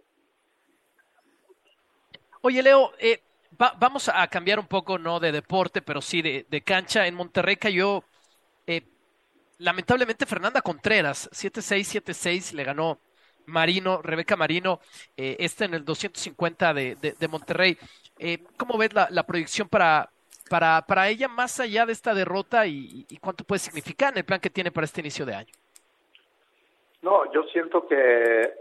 Oye, Leo, eh, va, vamos a cambiar un poco, no de deporte, pero sí de, de cancha. En Monterrey cayó, eh, lamentablemente, Fernanda Contreras, siete seis, siete seis, le ganó Marino, Rebeca Marino, eh, este en el doscientos cincuenta de, de, de Monterrey. Eh, ¿Cómo ves la, la proyección para, para, para ella más allá de esta derrota y, y cuánto puede significar en el plan que tiene para este inicio de año? No, yo siento que,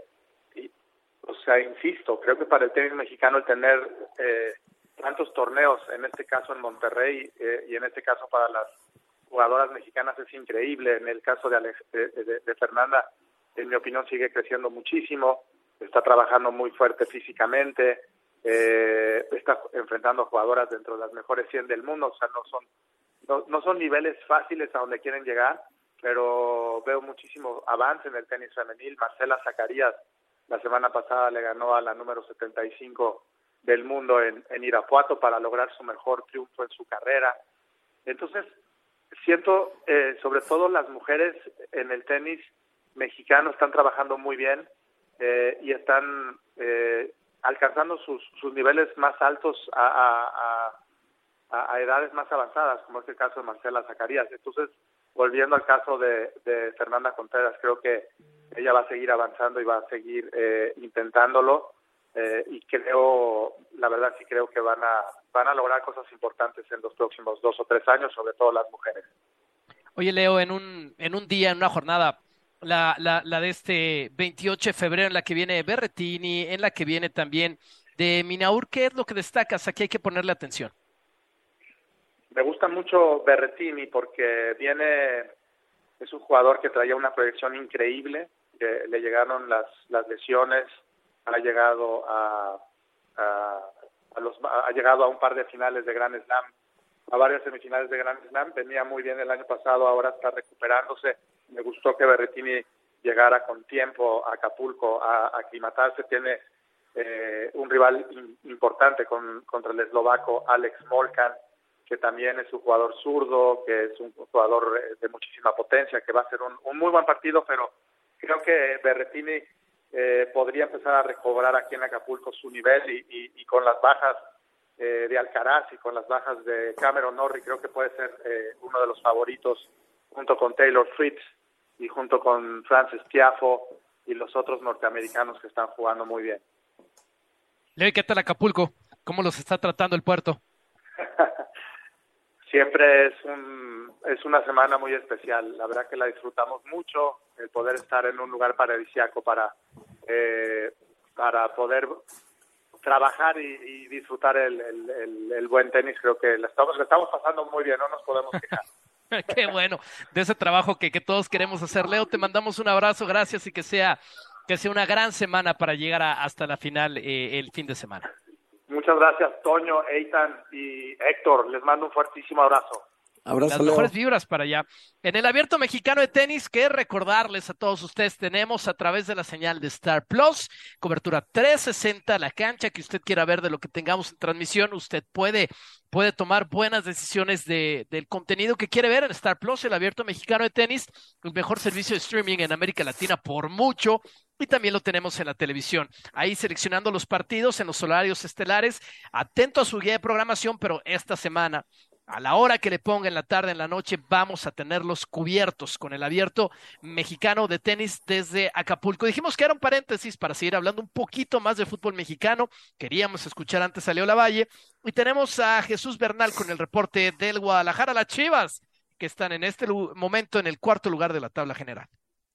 o sea, insisto, creo que para el tenis mexicano el tener eh, tantos torneos, en este caso en Monterrey eh, y en este caso para las jugadoras mexicanas es increíble. En el caso de, Alex, de, de, de Fernanda, en mi opinión, sigue creciendo muchísimo, está trabajando muy fuerte físicamente, eh, está enfrentando a jugadoras dentro de las mejores cien del mundo, o sea, no son no, no son niveles fáciles a donde quieren llegar, pero veo muchísimo avance en el tenis femenil. Marcela Zacarías la semana pasada le ganó a la número setenta y cinco del mundo en, en Irapuato para lograr su mejor triunfo en su carrera. Entonces, siento, eh, sobre todo las mujeres en el tenis mexicano están trabajando muy bien eh, y están eh, alcanzando sus, sus niveles más altos a, a, a, a edades más avanzadas, como es el caso de Marcela Zacarías. Entonces, volviendo al caso de, de Fernanda Contreras, creo que ella va a seguir avanzando y va a seguir eh, intentándolo eh, y creo, la verdad sí creo que van a van a lograr cosas importantes en los próximos dos o tres años, sobre todo las mujeres. Oye, Leo, en un en un día, en una jornada, la, la, la de este veintiocho de febrero, en la que viene Berrettini, en la que viene también de Minaur, ¿qué es lo que destacas? Aquí hay que ponerle atención. Me gusta mucho Berrettini porque viene, es un jugador que traía una proyección increíble, que le llegaron las, las lesiones, ha llegado a, a, a los ha llegado a un par de finales de Grand Slam, a varias semifinales de Grand Slam, venía muy bien el año pasado, ahora está recuperándose. Me gustó que Berrettini llegara con tiempo a Acapulco a, a aclimatarse, tiene eh, un rival in, importante con, contra el eslovaco Alex Molcan, que también es un jugador zurdo, que es un jugador de muchísima potencia, que va a ser un, un muy buen partido, pero creo que Berrettini eh, podría empezar a recobrar aquí en Acapulco su nivel y, y, y con las bajas eh, de Alcaraz y con las bajas de Cameron Norrie, creo que puede ser eh, uno de los favoritos junto con Taylor Fritz y junto con Frances Tiafoe y los otros norteamericanos que están jugando muy bien. Leo, ¿qué tal Acapulco? ¿Cómo los está tratando el puerto? Siempre es un es una semana muy especial. La verdad que la disfrutamos mucho, el poder estar en un lugar paradisíaco para eh, para poder trabajar y, y disfrutar el, el, el, el buen tenis. Creo que la estamos, la estamos pasando muy bien, no nos podemos quejar. Qué bueno, de ese trabajo que, que todos queremos hacer. Leo, te mandamos un abrazo, gracias y que sea que sea una gran semana para llegar a, hasta la final eh, el fin de semana. Muchas gracias, Toño, Eitan y Héctor. Les mando un fuertísimo abrazo. Abrazo, Las Leo. mejores vibras para allá. En el Abierto Mexicano de Tenis, que recordarles a todos ustedes, tenemos a través de la señal de Star Plus, cobertura trescientos sesenta, la cancha que usted quiera ver de lo que tengamos en transmisión, usted puede, puede tomar buenas decisiones de, del contenido que quiere ver en Star Plus, el Abierto Mexicano de Tenis, el mejor servicio de streaming en América Latina por mucho, y también lo tenemos en la televisión, ahí seleccionando los partidos en los horarios estelares, atento a su guía de programación, pero esta semana, a la hora que le ponga en la tarde, en la noche, vamos a tenerlos cubiertos con el Abierto Mexicano de Tenis desde Acapulco. Dijimos que era un paréntesis para seguir hablando un poquito más de fútbol mexicano. Queríamos escuchar antes a Leo Lavalle. Y tenemos a Jesús Bernal con el reporte del Guadalajara, las Chivas, que están en este momento en el cuarto lugar de la tabla general.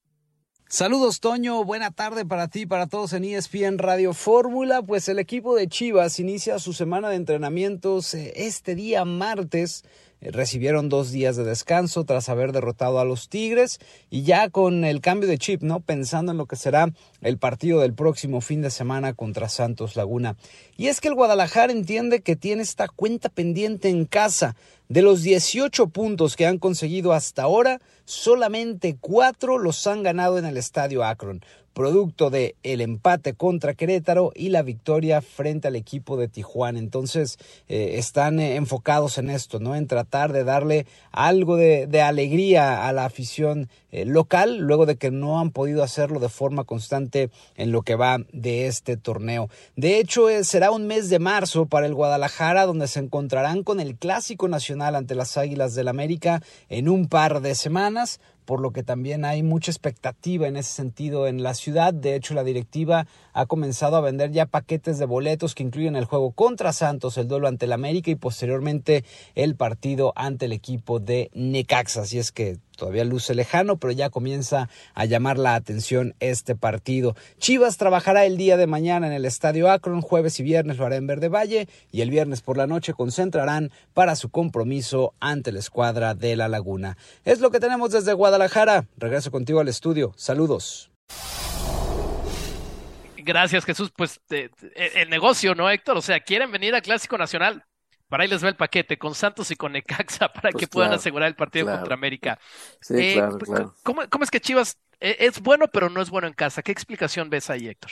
Saludos, Toño, buena tarde para ti, para todos en E S P N Radio Fórmula. Pues el equipo de Chivas inicia su semana de entrenamientos este día martes. Recibieron dos días de descanso tras haber derrotado a los Tigres y ya con el cambio de chip, ¿no? Pensando en lo que será el partido del próximo fin de semana contra Santos Laguna. Y es que el Guadalajara entiende que tiene esta cuenta pendiente en casa. De los dieciocho puntos que han conseguido hasta ahora, solamente cuatro los han ganado en el Estadio Akron, producto de el empate contra Querétaro y la victoria frente al equipo de Tijuana. Entonces eh, están eh, enfocados en esto, ¿no? En tratar de darle algo de, de alegría a la afición eh, local, luego de que no han podido hacerlo de forma constante en lo que va de este torneo. De hecho, eh, será un mes de marzo para el Guadalajara, donde se encontrarán con el Clásico Nacional ante las Águilas del América en un par de semanas, por lo que también hay mucha expectativa en ese sentido en la ciudad. De hecho, la directiva ha comenzado a vender ya paquetes de boletos que incluyen el juego contra Santos, el duelo ante el América y posteriormente el partido ante el equipo de Necaxa. Así es que todavía luce lejano, pero ya comienza a llamar la atención este partido. Chivas trabajará el día de mañana en el Estadio Akron, jueves y viernes lo hará en Verde Valle y el viernes por la noche concentrarán para su compromiso ante la escuadra de La Laguna. Es lo que tenemos desde Guadalajara. Regreso contigo al estudio. Saludos. Gracias, Jesús. Pues eh, el negocio, ¿no, Héctor? O sea, quieren venir al Clásico Nacional. Para ahí les va el paquete con Santos y con Necaxa para pues que puedan claro, asegurar el partido claro. contra América. Sí, eh, claro, claro. ¿cómo, ¿Cómo es que Chivas eh, es bueno pero no es bueno en casa? ¿Qué explicación ves ahí, Héctor?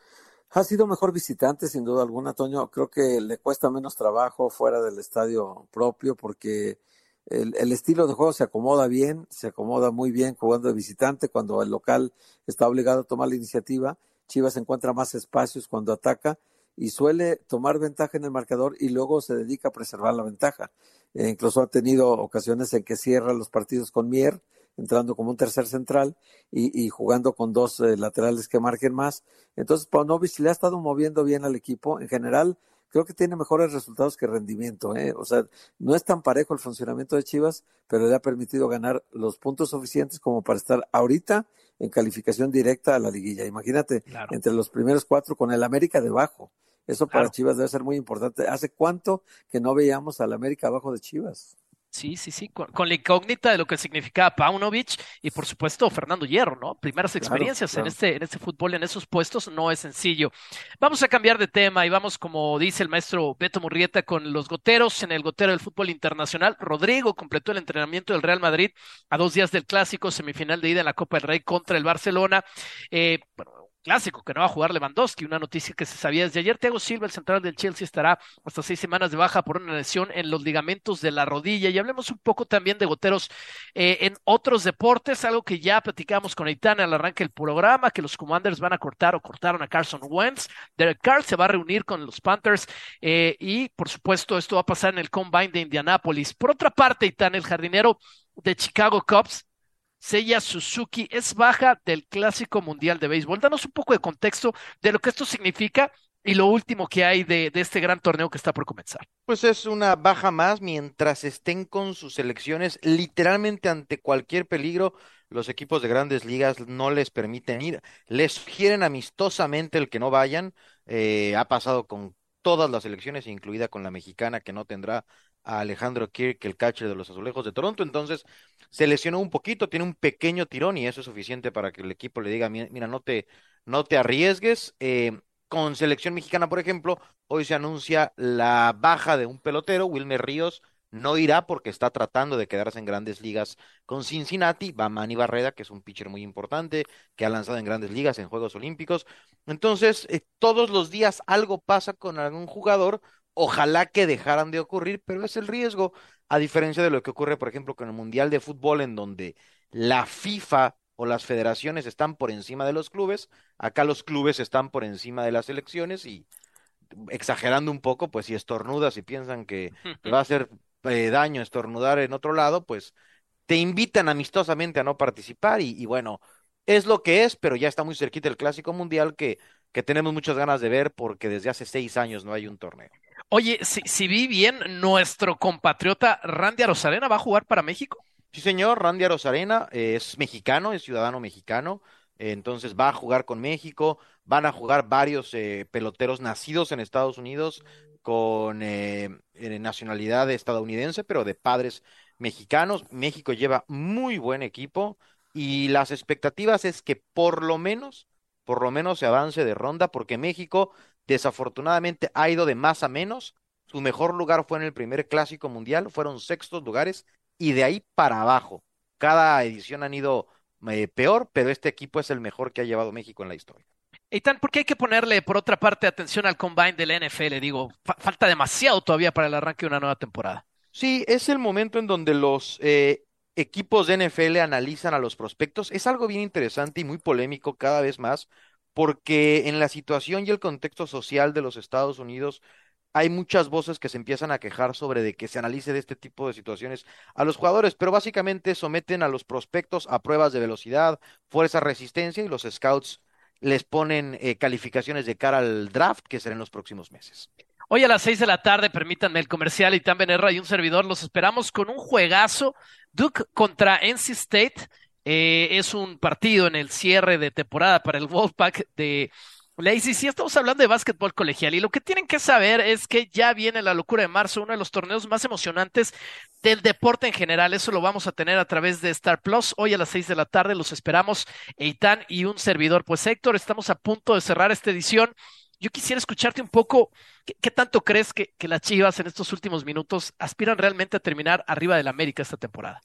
Ha sido mejor visitante, sin duda alguna, Toño. Creo que le cuesta menos trabajo fuera del estadio propio porque el, el estilo de juego se acomoda bien, se acomoda muy bien jugando de visitante. Cuando el local está obligado a tomar la iniciativa, Chivas encuentra más espacios cuando ataca y suele tomar ventaja en el marcador y luego se dedica a preservar la ventaja. Eh, incluso ha tenido ocasiones en que cierra los partidos con Mier, entrando como un tercer central y, y jugando con dos eh, laterales que marquen más. Entonces Paunovic le ha estado moviendo bien al equipo. En general, creo que tiene mejores resultados que rendimiento, ¿eh? O sea, no es tan parejo el funcionamiento de Chivas, pero le ha permitido ganar los puntos suficientes como para estar ahorita en calificación directa a la liguilla. Imagínate, claro. entre los primeros cuatro con el América debajo. Eso para claro. Chivas debe ser muy importante. ¿Hace cuánto que no veíamos al América abajo de Chivas? Sí, sí, sí, con, con la incógnita de lo que significaba Paunovic y por supuesto Fernando Hierro, ¿no? Primeras experiencias claro, claro. en este en este fútbol, en esos puestos, no es sencillo. Vamos a cambiar de tema y vamos, como dice el maestro Beto Murrieta, con los goteros en el gotero del fútbol internacional. Rodrigo completó el entrenamiento del Real Madrid a dos días del clásico, semifinal de ida en la Copa del Rey contra el Barcelona. Eh, bueno, clásico que no va a jugar Lewandowski, una noticia que se sabía desde ayer. Thiago Silva, el central del Chelsea, estará hasta seis semanas de baja por una lesión en los ligamentos de la rodilla. Y hablemos un poco también de goteros eh, en otros deportes, algo que ya platicamos con Aitana al arranque del programa, que los Commanders van a cortar o cortaron a Carson Wentz. Derek Carr se va a reunir con los Panthers eh, y por supuesto esto va a pasar en el Combine de Indianápolis. Por otra parte, Aitana, el jardinero de Chicago Cubs, Seiya Suzuki, es baja del Clásico Mundial de Béisbol. Danos un poco de contexto de lo que esto significa y lo último que hay de, de este gran torneo que está por comenzar. Pues es una baja más mientras estén con sus selecciones, literalmente ante cualquier peligro. Los equipos de grandes ligas no les permiten ir, les sugieren amistosamente el que no vayan. Eh, ha pasado con todas las selecciones, incluida con la mexicana, que no tendrá a Alejandro Kirk, el catcher de los Azulejos de Toronto. Entonces se lesionó un poquito, tiene un pequeño tirón y eso es suficiente para que el equipo le diga, mira, no te, no te arriesgues. Eh, con selección mexicana, por ejemplo, hoy se anuncia la baja de un pelotero, Wilmer Ríos, no irá porque está tratando de quedarse en Grandes Ligas con Cincinnati. Va Manny Barreda, que es un pitcher muy importante, que ha lanzado en Grandes Ligas, en Juegos Olímpicos. Entonces, eh, todos los días algo pasa con algún jugador. Ojalá que dejaran de ocurrir, pero es el riesgo, a diferencia de lo que ocurre, por ejemplo, con el Mundial de Fútbol, en donde la FIFA o las federaciones están por encima de los clubes. Acá los clubes están por encima de las selecciones y, exagerando un poco, pues si estornudas y piensan que te va a hacer eh, daño estornudar en otro lado, pues te invitan amistosamente a no participar y, y bueno, es lo que es, pero ya está muy cerquita el Clásico Mundial que, que tenemos muchas ganas de ver porque desde hace seis años no hay un torneo. Oye, si, si vi bien, nuestro compatriota Randy Arozarena va a jugar para México. Sí, señor, Randy Arozarena eh, es mexicano, es ciudadano mexicano, eh, entonces va a jugar con México. Van a jugar varios eh, peloteros nacidos en Estados Unidos con eh, nacionalidad estadounidense, pero de padres mexicanos. México lleva muy buen equipo y las expectativas es que por lo menos, por lo menos se avance de ronda, porque México desafortunadamente ha ido de más a menos. Su mejor lugar fue en el primer Clásico Mundial, fueron sextos lugares y de ahí para abajo. Cada edición han ido eh, peor, pero este equipo es el mejor que ha llevado México en la historia. Eitan, ¿por qué hay que ponerle, por otra parte, atención al combine del N F L? Digo, fa- falta demasiado todavía para el arranque de una nueva temporada. Sí, es el momento en donde los eh, equipos de N F L analizan a los prospectos. Es algo bien interesante y muy polémico cada vez más, porque en la situación y el contexto social de los Estados Unidos hay muchas voces que se empiezan a quejar sobre de que se analice de este tipo de situaciones a los jugadores, pero básicamente someten a los prospectos a pruebas de velocidad, fuerza, resistencia, y los scouts les ponen eh, calificaciones de cara al draft, que será en los próximos meses. Hoy a las seis de la tarde, permítanme el comercial, Eitan Benerra y un servidor, los esperamos con un juegazo. Duke contra N C State. Eh, es un partido en el cierre de temporada para el Wolfpack de la A C C. Estamos hablando de básquetbol colegial y lo que tienen que saber es que ya viene la locura de marzo, uno de los torneos más emocionantes del deporte en general. Eso lo vamos a tener a través de Star Plus. Hoy a las seis de la tarde los esperamos, Eitan y un servidor. Pues Héctor, estamos a punto de cerrar esta edición. Yo quisiera escucharte un poco, ¿qué, qué tanto crees que, que las Chivas en estos últimos minutos aspiran realmente a terminar arriba del América esta temporada?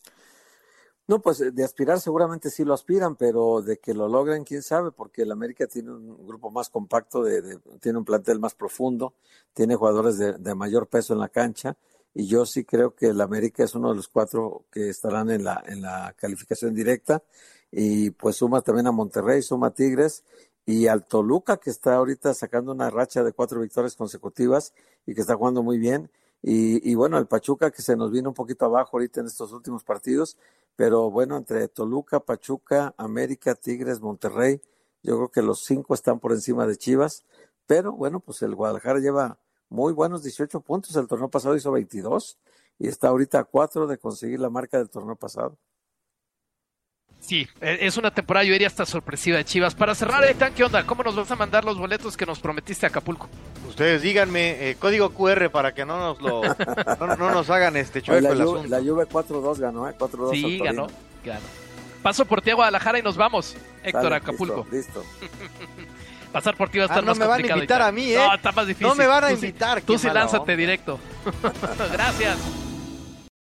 No, pues de aspirar seguramente sí lo aspiran, pero de que lo logren, quién sabe, porque el América tiene un grupo más compacto, de, de, tiene un plantel más profundo, tiene jugadores de, de mayor peso en la cancha, y yo sí creo que el América es uno de los cuatro que estarán en la, en la calificación directa, y pues suma también a Monterrey, suma a Tigres, y al Toluca, que está ahorita sacando una racha de cuatro victorias consecutivas y que está jugando muy bien. Y, y bueno, el Pachuca, que se nos vino un poquito abajo ahorita en estos últimos partidos, pero bueno, entre Toluca, Pachuca, América, Tigres, Monterrey, yo creo que los cinco están por encima de Chivas, pero bueno, pues el Guadalajara lleva muy buenos dieciocho puntos, el torneo pasado hizo veintidós y está ahorita a cuatro de conseguir la marca del torneo pasado. Sí, es una temporada, yo diría, hasta sorpresiva de Chivas. Para cerrar, Eitan, ¿qué onda? ¿Cómo nos vas a mandar los boletos que nos prometiste a Acapulco? Ustedes díganme, eh, código cu erre para que no nos lo no, no nos hagan este chueco la el Juve, asunto. La Juve cuatro dos ganó, ¿eh? cuatro dos. Sí, ganó, ganó. Paso por ti a Guadalajara y nos vamos, Héctor, Dale, Acapulco. Listo, listo. Pasar por ti va a estar ah, no más me complicado. van a invitar Eitan. a mí, ¿eh? No, está más difícil. No me van a Tú invitar. Sí, tú sí lánzate onda. Directo. Gracias.